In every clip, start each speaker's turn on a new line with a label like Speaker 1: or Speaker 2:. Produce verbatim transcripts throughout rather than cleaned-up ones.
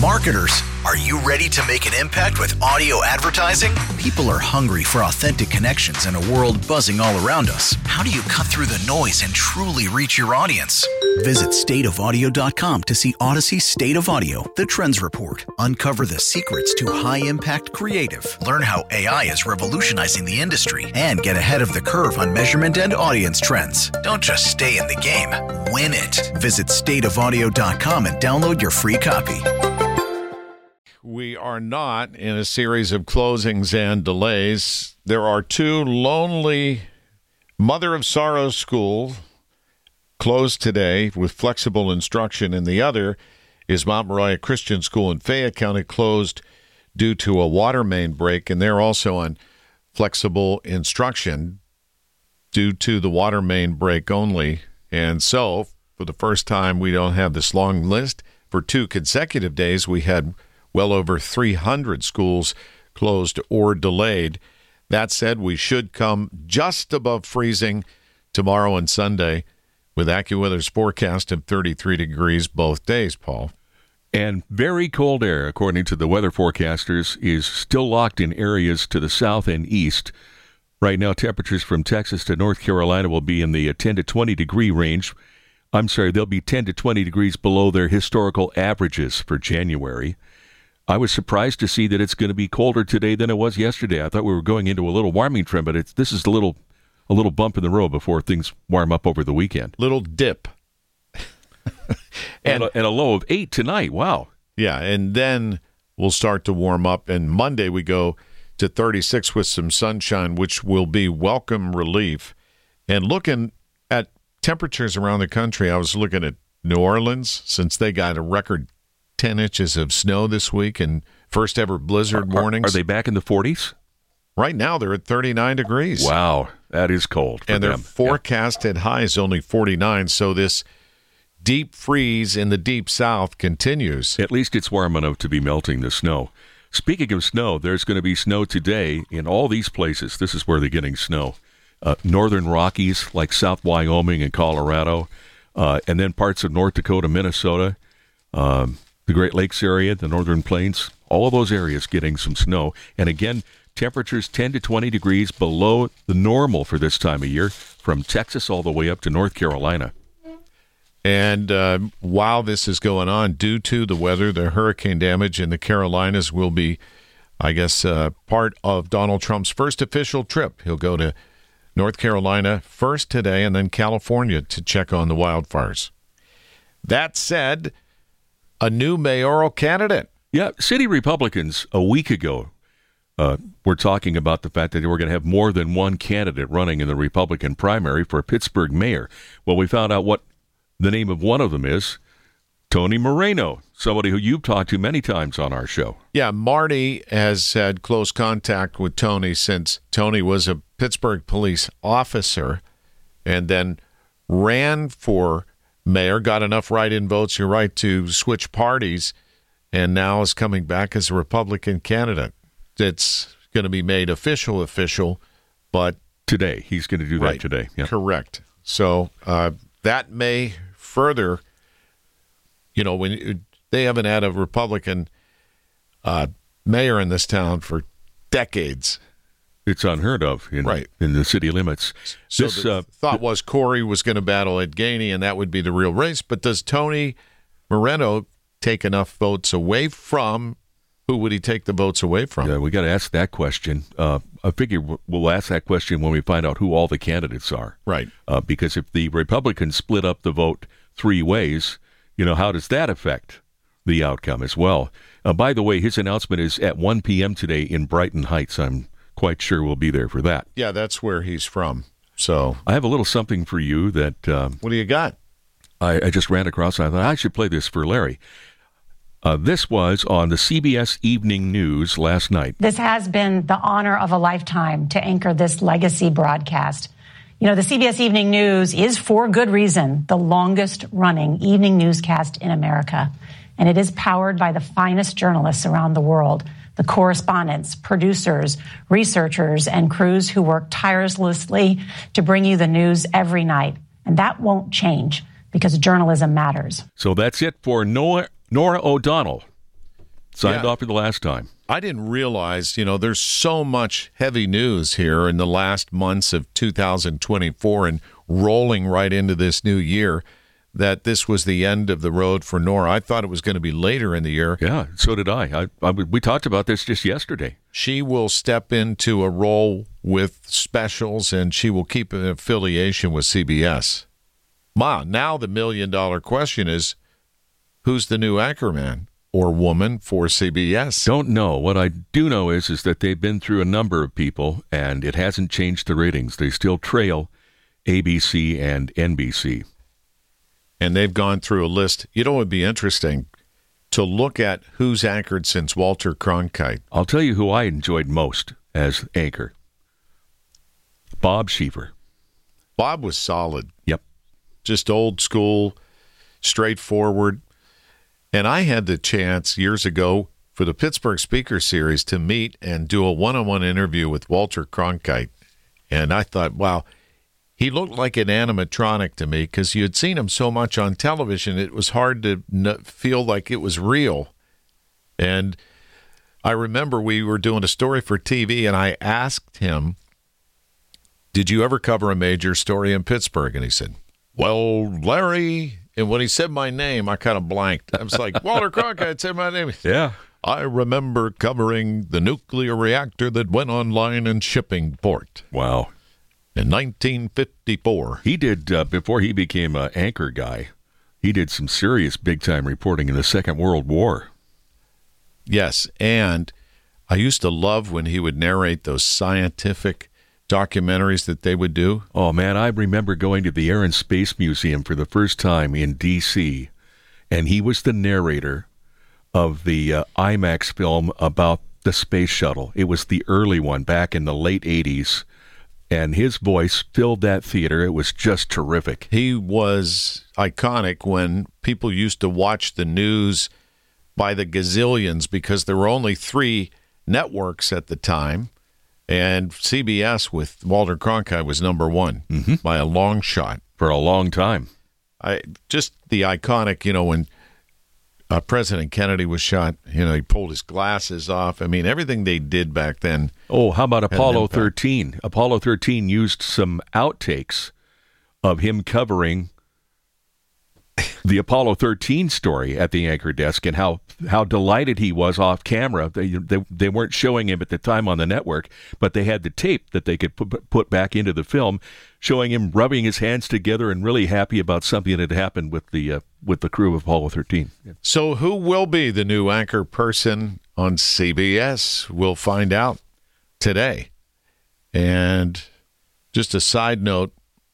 Speaker 1: Marketers, are you ready to make an impact with audio advertising? People are hungry for authentic connections in a world buzzing all around us. How do you cut through the noise and truly reach your audience? Visit state of audio dot com to see Odyssey State of Audio, the Trends Report. Uncover the secrets to high-impact creative. Learn how A I is revolutionizing the industry and get ahead of the curve on measurement and audience trends. Don't just stay in the game, win it. Visit state of audio dot com and download your free copy.
Speaker 2: We are not in a series of closings and delays. There are two lonely Mother of Sorrows schools closed today with flexible instruction, and the other is Mount Moriah Christian School in Fayette County, closed due to a water main break, and they're also on flexible instruction due to the water main break only. And so, for the first time, we don't have this long list. For two consecutive days, we had well over three hundred schools closed or delayed. That said, we should come just above freezing tomorrow and Sunday with AccuWeather's forecast of thirty-three degrees both days, Paul.
Speaker 3: And very cold air, according to the weather forecasters, is still locked in areas to the south and east. Right now, temperatures from Texas to North Carolina will be in the ten to twenty degree range. I'm sorry, they'll be ten to twenty degrees below their historical averages for January. I was surprised to see that it's going to be colder today than it was yesterday. I thought we were going into a little warming trend, but it's this is a little a little bump in the road before things warm up over the weekend.
Speaker 2: Little dip.
Speaker 3: and, and, a, and a low of eight tonight. Wow.
Speaker 2: Yeah, and then we'll start to warm up. And Monday we go to thirty-six with some sunshine, which will be welcome relief. And looking at temperatures around the country, I was looking at New Orleans, since they got a record ten inches of snow this week and first ever blizzard
Speaker 3: are,
Speaker 2: warnings.
Speaker 3: Are they back in the forties?
Speaker 2: Right now, they're at thirty-nine degrees.
Speaker 3: Wow, that is cold for
Speaker 2: And
Speaker 3: them.
Speaker 2: their forecasted yeah. high is only forty-nine, so this deep freeze in the deep south continues.
Speaker 3: At least it's warm enough to be melting the snow. Speaking of snow, there's going to be snow today in all these places. This is where they're getting snow. Uh, northern Rockies, like South Wyoming and Colorado, uh, and then parts of North Dakota, Minnesota, um, the Great Lakes area, the Northern Plains, all of those areas getting some snow. And again, temperatures ten to twenty degrees below the normal for this time of year, from Texas all the way up to North Carolina.
Speaker 2: And uh, while this is going on, due to the weather, the hurricane damage in the Carolinas will be, I guess, uh, part of Donald Trump's first official trip. He'll go to North Carolina first today and then California to check on the wildfires. That said, a new mayoral candidate.
Speaker 3: Yeah, city Republicans a week ago uh, were talking about the fact that they were going to have more than one candidate running in the Republican primary for Pittsburgh mayor. Well, we found out what the name of one of them is. Tony Moreno, somebody who you've talked to many times on our show.
Speaker 2: Yeah, Marty has had close contact with Tony since Tony was a Pittsburgh police officer and then ran for mayor, got enough write-in votes, you're right, to switch parties, and now is coming back as a Republican candidate. It's going to be made official, official, but...
Speaker 3: Today. He's going to do
Speaker 2: right,
Speaker 3: that today. Yep.
Speaker 2: Correct. So uh, that may further, you know, when they haven't had a Republican uh, mayor in this town for decades.
Speaker 3: It's unheard of in,
Speaker 2: right.
Speaker 3: in the city limits.
Speaker 2: So
Speaker 3: this,
Speaker 2: the
Speaker 3: uh,
Speaker 2: thought was Corey was going to battle Ed Gainey, and that would be the real race. But does Tony Moreno take enough votes away from? Who would he take the votes away from?
Speaker 3: Yeah, we got to ask that question. Uh, I figure we'll ask that question when we find out who all the candidates are.
Speaker 2: Right.
Speaker 3: Uh, because if the Republicans split up the vote three ways, you know, how does that affect the outcome as well? Uh, by the way, his announcement is at one p.m. today in Brighton Heights. I'm quite sure we'll be there for that.
Speaker 2: Yeah, that's where he's from. So
Speaker 3: I have a little something for you that... Um,
Speaker 2: what do you got?
Speaker 3: I, I just ran across and I thought I should play this for Larry. Uh, this was on the C B S Evening News last night.
Speaker 4: This has been the honor of a lifetime to anchor this legacy broadcast. You know, the C B S Evening News is, for good reason, the longest-running evening newscast in America. And it is powered by the finest journalists around the world, the correspondents, producers, researchers, and crews who work tirelessly to bring you the news every night. And that won't change because journalism matters.
Speaker 3: So that's it for Noah, Nora O'Donnell. Signed
Speaker 2: Yeah.
Speaker 3: off for the last time.
Speaker 2: I didn't realize, you know, there's so much heavy news here in the last months of two thousand twenty-four and rolling right into this new year that this was the end of the road for Nora. I thought it was going to be later in the year.
Speaker 3: Yeah, so did I. I, I. We talked about this just yesterday.
Speaker 2: She will step into a role with specials, and she will keep an affiliation with C B S. Ma, now the million-dollar question is, who's the new anchorman or woman for C B S?
Speaker 3: Don't know. What I do know is is that they've been through a number of people, and it hasn't changed the ratings. They still trail A B C and N B C.
Speaker 2: And they've gone through a list. You know, it would be interesting to look at who's anchored since Walter Cronkite.
Speaker 3: I'll tell you who I enjoyed most as anchor. Bob Sheaver.
Speaker 2: Bob was solid.
Speaker 3: Yep.
Speaker 2: Just old school, straightforward. And I had the chance years ago for the Pittsburgh Speaker Series to meet and do a one-on-one interview with Walter Cronkite. And I thought, wow, he looked like an animatronic to me because you had seen him so much on television, it was hard to n- feel like it was real. And I remember we were doing a story for T V, and I asked him, did you ever cover a major story in Pittsburgh? And he said, well, Larry. And when he said my name, I kind of blanked. I was like, Walter Cronkite said my name.
Speaker 3: Yeah.
Speaker 2: I remember covering the nuclear reactor that went online in Shippingport
Speaker 3: Wow.
Speaker 2: in nineteen fifty-four.
Speaker 3: He did, uh, before he became an anchor guy, he did some serious big-time reporting in the Second World War.
Speaker 2: Yes, and I used to love when he would narrate those scientific documentaries that they would do.
Speaker 3: Oh, man, I remember going to the Air and Space Museum for the first time in D C, and he was the narrator of the uh, IMAX film about the space shuttle. It was the early one back in the late eighties, and his voice filled that theater. It was just terrific.
Speaker 2: He was iconic when people used to watch the news by the gazillions because there were only three networks at the time. And C B S with Walter Cronkite was number one
Speaker 3: mm-hmm.
Speaker 2: by a long shot.
Speaker 3: For a long time.
Speaker 2: I just the iconic, you know, when uh, President Kennedy was shot, you know, he pulled his glasses off. I mean, everything they did back then.
Speaker 3: Oh, how about
Speaker 2: had an
Speaker 3: Apollo
Speaker 2: impact.
Speaker 3: thirteen? Apollo thirteen used some outtakes of him covering the Apollo thirteen story at the anchor desk and how, how delighted he was off camera. They, they they weren't showing him at the time on the network, but they had the tape that they could put, put back into the film, showing him rubbing his hands together and really happy about something that had happened with the uh, with the crew of Apollo thirteen. Yeah.
Speaker 2: So who will be the new anchor person on C B S? We'll find out today. And just a side note,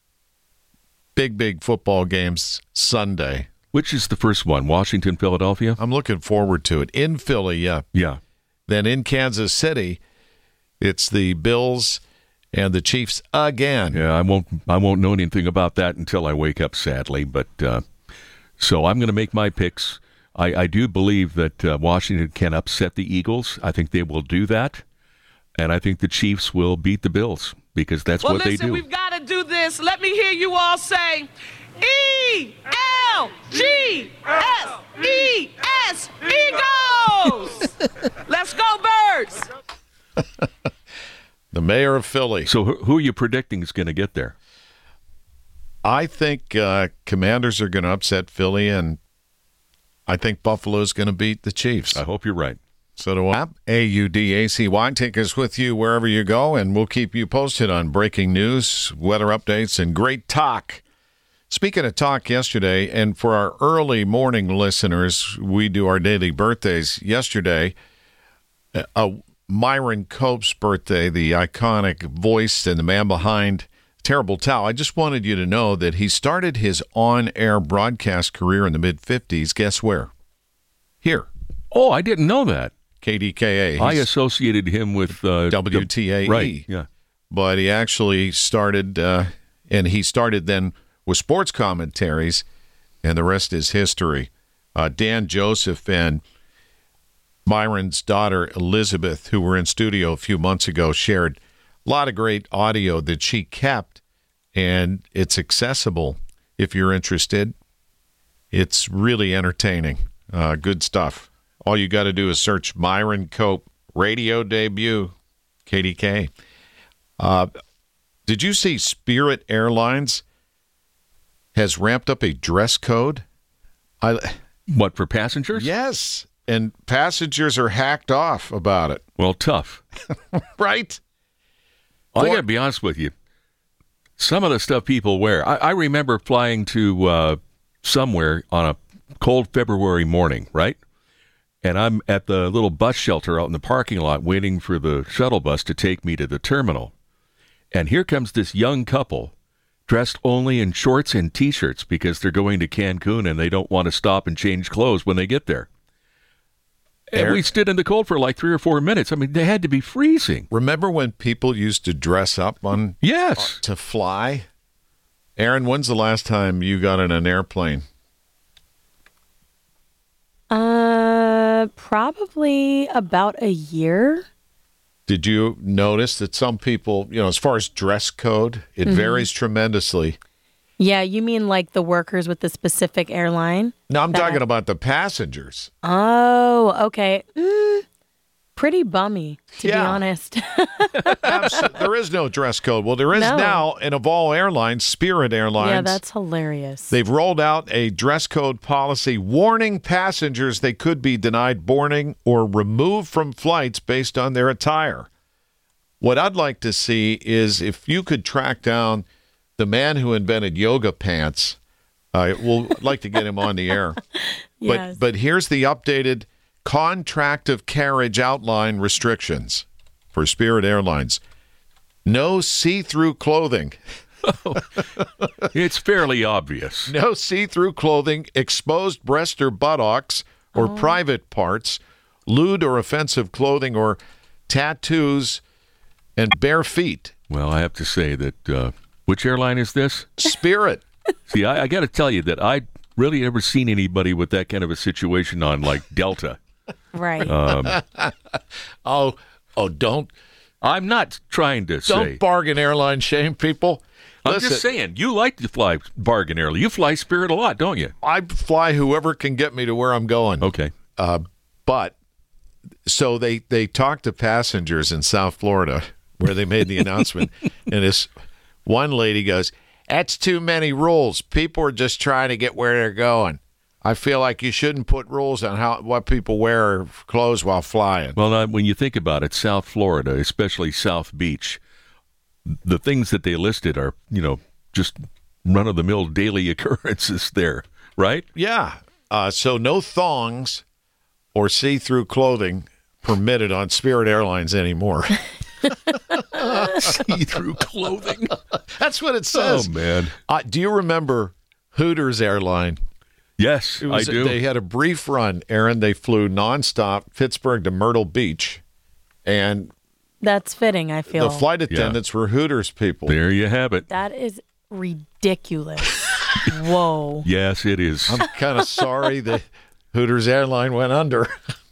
Speaker 2: big, big football games Sunday.
Speaker 3: Which is the first one? Washington, Philadelphia?
Speaker 2: I'm looking forward to it. In Philly, yeah.
Speaker 3: Yeah.
Speaker 2: Then in Kansas City, it's the Bills and the Chiefs again.
Speaker 3: Yeah, I won't I won't know anything about that until I wake up, sadly. But uh, so I'm going to make my picks. I, I do believe that uh, Washington can upset the Eagles. I think they will do that. And I think the Chiefs will beat the Bills because that's
Speaker 5: well,
Speaker 3: what
Speaker 5: listen,
Speaker 3: they do.
Speaker 5: We've got to do this. Let me hear you all say E L G S E S Eagles. Let's go, Birds.
Speaker 2: The mayor of Philly.
Speaker 3: So who, who are you predicting is going to get there?
Speaker 2: I think uh, Commanders are going to upset Philly, and I think Buffalo's going to beat the Chiefs.
Speaker 3: I hope you're right.
Speaker 2: So do I. A U D A C Y. Take us with you wherever you go, and we'll keep you posted on breaking news, weather updates, and great talk. Speaking of talk yesterday, and for our early morning listeners, we do our daily birthdays. Yesterday, uh, Myron Cope's birthday, the iconic voice and the man behind Terrible Towel. I just wanted you to know that he started his on-air broadcast career in the mid-fifties. Guess where? Here.
Speaker 3: Oh, I didn't know that.
Speaker 2: K D K A.
Speaker 3: I
Speaker 2: He's
Speaker 3: associated him with uh,
Speaker 2: W T A E.
Speaker 3: Right, yeah.
Speaker 2: But he actually started, uh, and he started then with sports commentaries, and the rest is history. Uh, Dan Joseph and Myron's daughter, Elizabeth, who were in studio a few months ago, shared a lot of great audio that she kept, and it's accessible if you're interested. It's really entertaining. Uh, good stuff. All you got to do is search Myron Cope radio debut, K D K. Uh, did you see Spirit Airlines has ramped up a dress code? I,
Speaker 3: What, for passengers?
Speaker 2: yes, and passengers are hacked off about it.
Speaker 3: Well, tough.
Speaker 2: Right?
Speaker 3: I got to be honest with you. Some of the stuff people wear. I, I remember flying to uh, somewhere on a cold February morning, right? And I'm at the little bus shelter out in the parking lot waiting for the shuttle bus to take me to the terminal. And here comes this young couple dressed only in shorts and T-shirts because they're going to Cancun and they don't want to stop and change clothes when they get there. And
Speaker 2: Air-
Speaker 3: we stood in the cold for like three or four minutes. I mean, they had to be freezing.
Speaker 2: Remember when people used to dress up on
Speaker 3: Yes.
Speaker 2: to fly? Aaron, when's the last time you got in an airplane?
Speaker 6: Uh, probably about a year.
Speaker 2: Did you notice that some people, you know, as far as dress code, it
Speaker 6: Mm-hmm.
Speaker 2: varies tremendously?
Speaker 6: Yeah, you mean like the workers with the specific airline?
Speaker 2: Now, I'm
Speaker 6: That-
Speaker 2: talking about the passengers.
Speaker 6: Oh, okay. Mm, pretty bummy, to be
Speaker 2: Yeah.
Speaker 6: honest.
Speaker 2: Abs- there is no dress code. Well, there is
Speaker 6: No.
Speaker 2: now, and of all airlines, Spirit Airlines.
Speaker 6: Yeah, that's hilarious.
Speaker 2: They've rolled out a dress code policy warning passengers they could be denied boarding or removed from flights based on their attire. What I'd like to see is if you could track down the man who invented yoga pants. Uh, we'll like to get him on the air.
Speaker 6: Yes.
Speaker 2: But but here's the updated contract of carriage outline restrictions for Spirit Airlines. No see-through clothing.
Speaker 3: It's fairly obvious.
Speaker 2: No see-through clothing, exposed breast or buttocks or private parts, lewd or offensive clothing or tattoos, and bare feet.
Speaker 3: Well, I have to say that, uh, which airline is this?
Speaker 2: Spirit.
Speaker 3: See, I, I got to tell you that I really never seen anybody with that kind of a situation on like Delta.
Speaker 6: right.
Speaker 3: Um,
Speaker 2: Oh, oh, don't
Speaker 3: I'm not trying to
Speaker 2: don't
Speaker 3: say.
Speaker 2: bargain airline shame people.
Speaker 3: I'm
Speaker 2: Listen,
Speaker 3: just saying, you like to fly bargain airly. You fly Spirit a lot, don't you?
Speaker 2: I fly whoever can get me to where I'm going.
Speaker 3: Okay.
Speaker 2: Uh, but so they they talked to passengers in South Florida where they made the announcement, and this one lady goes, "That's too many rules. People are just trying to get where they're going. I feel like you shouldn't put rules on how what people wear clothes while flying."
Speaker 3: Well, now, when you think about it, South Florida, especially South Beach, the things that they listed are, you know, just run-of-the-mill daily occurrences there, right?
Speaker 2: Yeah. Uh, so no thongs or see-through clothing permitted on Spirit Airlines anymore.
Speaker 3: See-through clothing.
Speaker 2: That's what it says.
Speaker 3: Oh, man.
Speaker 2: Uh, do you remember Hooters Airline?
Speaker 3: Yes,
Speaker 2: It was,
Speaker 3: I do.
Speaker 2: They had a brief run, Aaron. They flew nonstop Pittsburgh to Myrtle Beach, and
Speaker 6: That's fitting, I feel.
Speaker 2: the flight attendants were Hooters people.
Speaker 3: There you have it.
Speaker 6: That is ridiculous. Whoa.
Speaker 3: Yes, it is.
Speaker 2: I'm kind of sorry that Hooters Airline went under.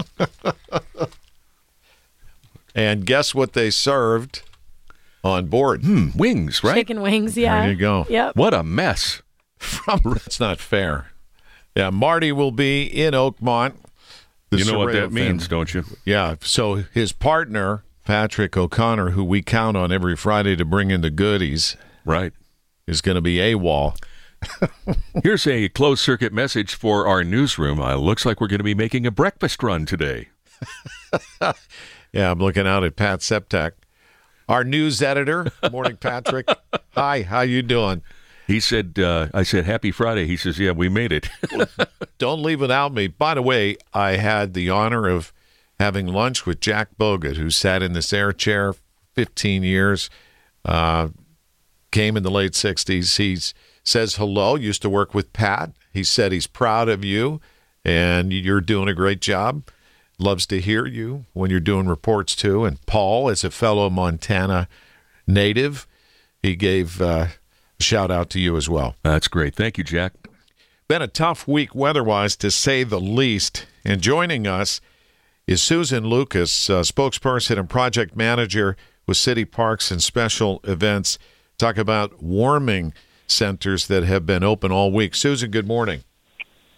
Speaker 2: And guess what they served on board?
Speaker 3: Hmm, wings, right?
Speaker 6: Chicken wings, yeah.
Speaker 2: There you go.
Speaker 6: Yep.
Speaker 3: What a mess.
Speaker 2: From that's not fair. Yeah, Marty will be in Oakmont. The
Speaker 3: You know what
Speaker 2: Sorrento
Speaker 3: that means,
Speaker 2: family.
Speaker 3: don't you?
Speaker 2: Yeah. So his partner, Patrick O'Connor, who we count on every Friday to bring in the goodies,
Speaker 3: Right.
Speaker 2: is going to be AWOL.
Speaker 3: Here's a closed circuit message for our newsroom. Uh, looks like we're going to be making a breakfast run today.
Speaker 2: Yeah, I'm looking out at Pat Septak, our news editor. Morning, Patrick. Hi, how you doing?
Speaker 3: He said, uh, I said, happy Friday. He says, yeah, we made it.
Speaker 2: Don't leave without me. By the way, I had the honor of having lunch with Jack Bogut, who sat in this air chair fifteen years, uh, came in the late sixties. He says hello, used to work with Pat. He said he's proud of you, and you're doing a great job. Loves to hear you when you're doing reports, too. And Paul is a fellow Montana native. He gave uh, a shout-out to you as well.
Speaker 3: That's great. Thank you, Jack.
Speaker 2: Been a tough week weather-wise, to say the least. And joining us is Susan Lucas, uh, spokesperson and project manager with City Parks and Special Events. Talk about warming centers that have been open all week. Susan, good morning.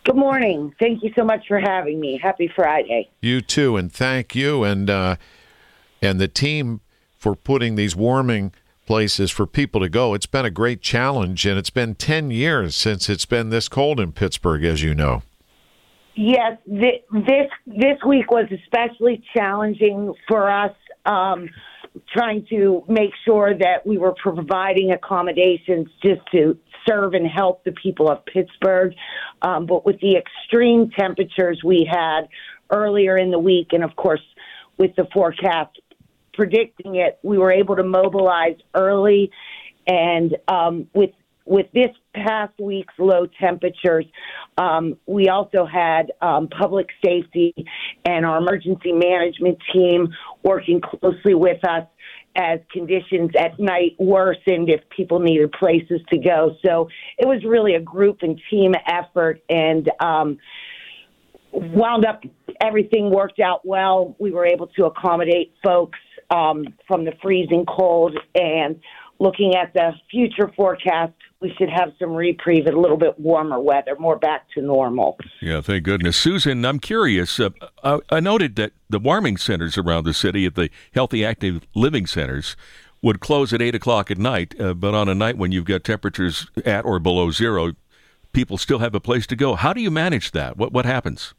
Speaker 7: Good morning. Thank you so much for having me. Happy Friday.
Speaker 2: You too, and thank you and uh, and the team for putting these warming places for people to go. It's been a great challenge, and it's been ten years since it's been this cold in Pittsburgh, as you know.
Speaker 7: Yes, th- this this week was especially challenging for us, um, trying to make sure that we were providing accommodations just to serve and help the people of Pittsburgh. Um, but with the extreme temperatures we had earlier in the week, and of course with the forecast predicting it, we were able to mobilize early. And um, with with this past week's low temperatures, um, we also had um, public safety and our emergency management team working closely with us as conditions at night worsened if people needed places to go. So it was really a group and team effort, and um, wound up, everything worked out well. We were able to accommodate folks um, from the freezing cold, and looking at the future forecast, we should have some reprieve and a little bit warmer weather, more back to normal.
Speaker 3: Yeah, thank goodness. Susan, I'm curious. Uh, I, I noted that the warming centers around the city, at the Healthy Active Living Centers, would close at eight o'clock at night, uh, but on a night when you've got temperatures at or below zero, people still have a place to go. How do you manage that? What What happens?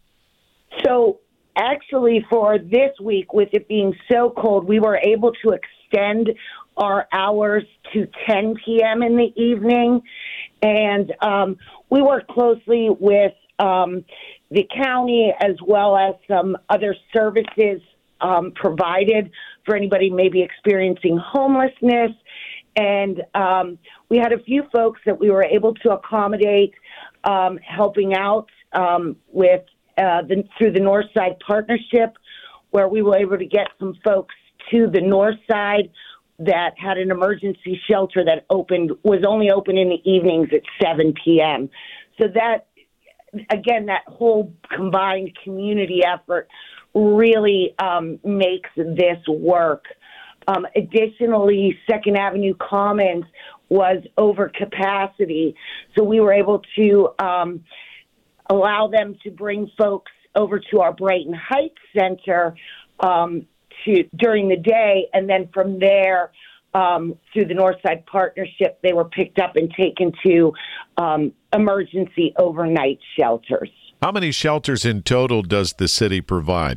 Speaker 7: So actually for this week, with it being so cold, we were able to extend our hours to ten p.m. in the evening. And um, we work closely with um, the county as well as some other services um, provided for anybody maybe experiencing homelessness. And um, we had a few folks that we were able to accommodate, um, helping out um, with uh, the, through the Northside Partnership, where we were able to get some folks to the north side that had an emergency shelter that opened, was only open in the evenings at seven p.m. So that, again, that whole combined community effort really um, makes this work. Um, additionally, Second Avenue Commons was over capacity, so we were able to um, allow them to bring folks over to our Brighton Heights Center um, to during the day, and then from there, um, through the Northside Partnership, they were picked up and taken to um, emergency overnight shelters.
Speaker 2: How many shelters in total does the city provide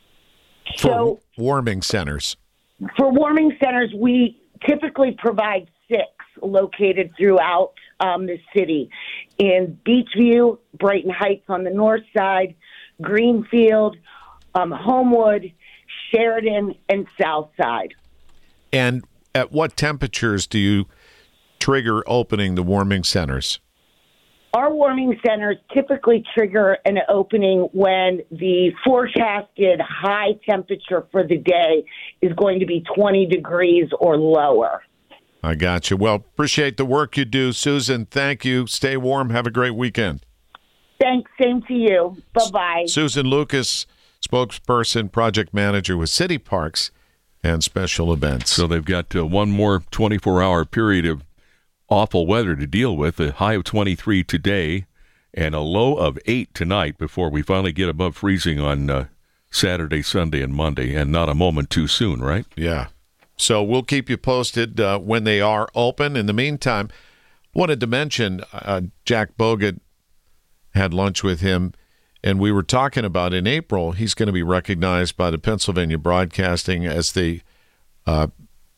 Speaker 2: for
Speaker 7: So,
Speaker 2: warming centers?
Speaker 7: For warming centers, we typically provide six located throughout um, the city in Beachview, Brighton Heights on the north side, Greenfield, um, Homewood, Sheridan, and South Side.
Speaker 2: And at what temperatures do you trigger opening the warming centers?
Speaker 7: Our warming centers typically trigger an opening when the forecasted high temperature for the day is going to be twenty degrees or lower.
Speaker 2: I got you. Well, appreciate the work you do, Susan. Thank you. Stay warm. Have a great weekend.
Speaker 7: Thanks. Same to you. Bye-bye.
Speaker 2: Susan Lucas, spokesperson, project manager with City Parks and Special Events.
Speaker 3: So they've got uh, one more twenty-four hour period of awful weather to deal with, a high of twenty-three today and a low of eight tonight before we finally get above freezing on uh, Saturday, Sunday, and Monday, and not a moment too soon, right?
Speaker 2: Yeah. So we'll keep you posted uh, when they are open. In the meantime, wanted to mention uh, Jack Bogut, had lunch with him, and we were talking about in April, he's going to be recognized by the Pennsylvania Broadcasting as the uh,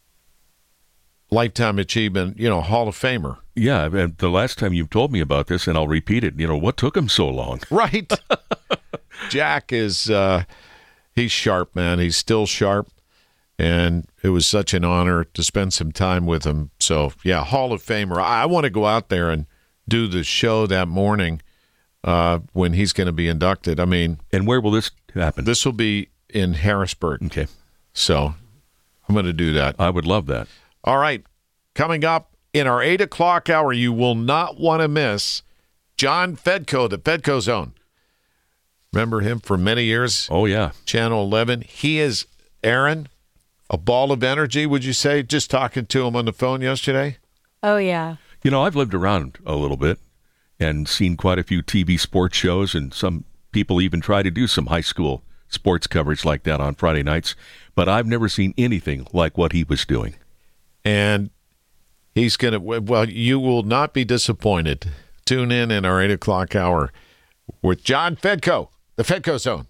Speaker 2: Lifetime Achievement, you know, Hall of Famer.
Speaker 3: Yeah, and the last time you've told me about this, and I'll repeat it, you know, what took him so long?
Speaker 2: Right. Jack is, uh, he's sharp, man. He's still sharp, and it was such an honor to spend some time with him. So, yeah, Hall of Famer. I, I want to go out there and do the show that morning uh, when he's going to be inducted. I mean.
Speaker 3: And where will this happen?
Speaker 2: This will be in Harrisburg.
Speaker 3: Okay.
Speaker 2: So I'm going to do that.
Speaker 3: I would love that.
Speaker 2: All right. Coming up in our eight o'clock hour, you will not want to miss John Fedko, the Fedko Zone. Remember him for many years?
Speaker 3: Oh, yeah.
Speaker 2: Channel eleven. He is, Aaron, a ball of energy, would you say? Just talking to him on the phone yesterday.
Speaker 6: Oh, yeah.
Speaker 3: You know, I've lived around a little bit, and seen quite a few T V sports shows, and some people even try to do some high school sports coverage like that on Friday nights. But I've never seen anything like what he was doing.
Speaker 2: And he's going to, well, you will not be disappointed. Tune in in our eight o'clock hour with John Fedko, the Fedko Zone.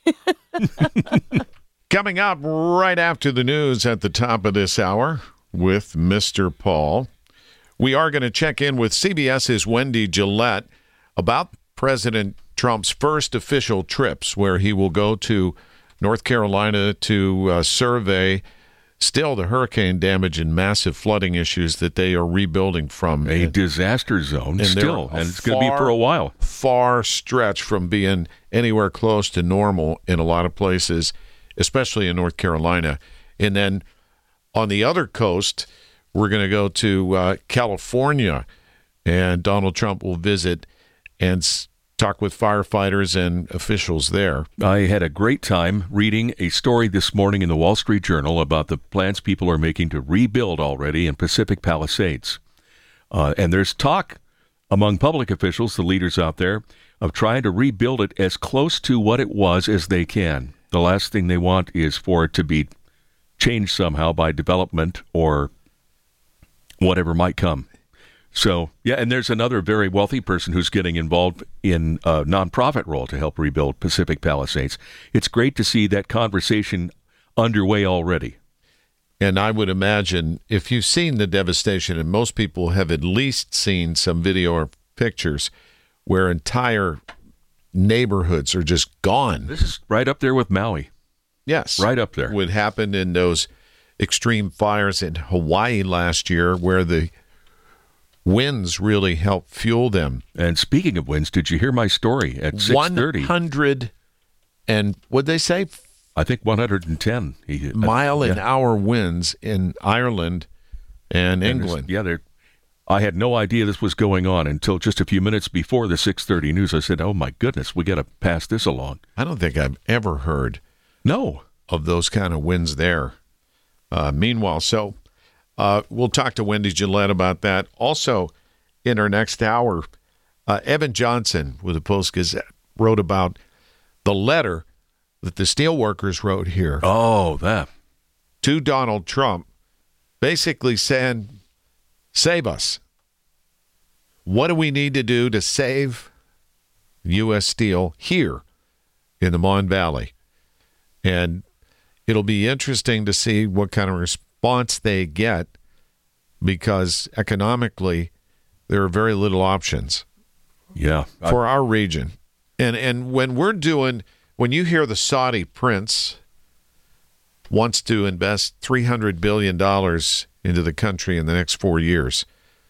Speaker 2: Coming up right after the news at the top of this hour with Mister Paul, we are going to check in with CBS's Wendy Gillette about President Trump's first official trips, where he will go to North Carolina to uh, survey still the hurricane damage and massive flooding issues that they are rebuilding from.
Speaker 3: A
Speaker 2: and,
Speaker 3: disaster zone
Speaker 2: and
Speaker 3: still, and it's going to be for a while.
Speaker 2: Far stretch from being anywhere close to normal in a lot of places, especially in North Carolina. And then on the other coast, we're going to go to uh, California, and Donald Trump will visit and s- talk with firefighters and officials there.
Speaker 3: I had a great time reading a story this morning in the Wall Street Journal about the plans people are making to rebuild already in Pacific Palisades. Uh, and there's talk among public officials, the leaders out there, of trying to rebuild it as close to what it was as they can. The last thing they want is for it to be changed somehow by development or whatever might come. So, yeah, and there's another very wealthy person who's getting involved in a nonprofit role to help rebuild Pacific Palisades. It's great to see that conversation underway already.
Speaker 2: And I would imagine if you've seen the devastation, and most people have at least seen some video or pictures where entire neighborhoods are just gone.
Speaker 3: This is right up there with Maui.
Speaker 2: Yes.
Speaker 3: Right up there.
Speaker 2: What happened in those extreme fires in Hawaii last year, where the winds really helped fuel them.
Speaker 3: And speaking of winds, did you hear my story at six thirty?
Speaker 2: one hundred and what'd they say?
Speaker 3: I think one hundred ten. He,
Speaker 2: Mile
Speaker 3: uh,
Speaker 2: an
Speaker 3: yeah.
Speaker 2: hour winds in Ireland and,
Speaker 3: And
Speaker 2: England.
Speaker 3: this- yeah, they're. I had no idea this was going on until just a few minutes before the six thirty news. I said, oh, my goodness, we got to pass this along.
Speaker 2: I don't think I've ever heard
Speaker 3: No.
Speaker 2: of those kind of winds there. Uh, meanwhile, so uh, we'll talk to Wendy Gillette about that. Also, in our next hour, uh, Evan Johnson with the Post-Gazette wrote about the letter that the steelworkers wrote here
Speaker 3: Oh, that.
Speaker 2: to Donald Trump, basically saying, save us. What do we need to do to save U S Steel here in the Mon Valley? And it'll be interesting to see what kind of response they get, because economically there are very little options
Speaker 3: Yeah.
Speaker 2: for our region. And and when we're doing, when you hear the Saudi prince wants to invest three hundred billion dollars into the country in the next four years,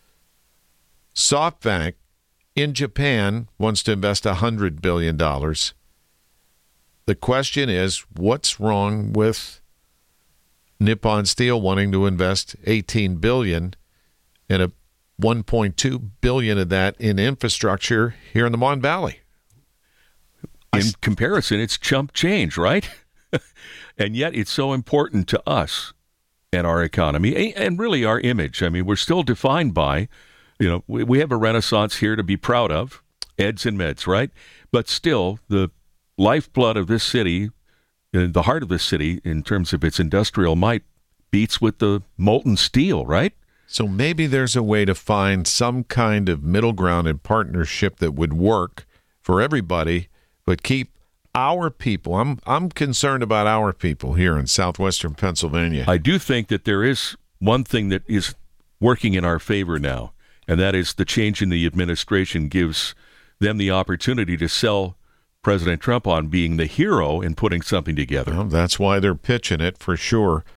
Speaker 2: SoftBank in Japan wants to invest one hundred billion dollars. The question is, what's wrong with Nippon Steel wanting to invest eighteen billion dollars and a one point two billion dollars of that in infrastructure here in the Mon Valley?
Speaker 3: In comparison, it's chump change, right? And yet it's so important to us and our economy and really our image. I mean, we're still defined by, you know, we, we have a renaissance here to be proud of, eds and meds, right? But still, the lifeblood of this city, uh, the heart of this city in terms of its industrial might, beats with the molten steel, right?
Speaker 2: So maybe there's a way to find some kind of middle ground and partnership that would work for everybody, but keep our people. I'm I'm concerned about our people here in southwestern Pennsylvania.
Speaker 3: I do think that there is one thing that is working in our favor now, and that is the change in the administration gives them the opportunity to sell President Trump on being the hero in putting something together.
Speaker 2: Well, that's why they're pitching it for sure.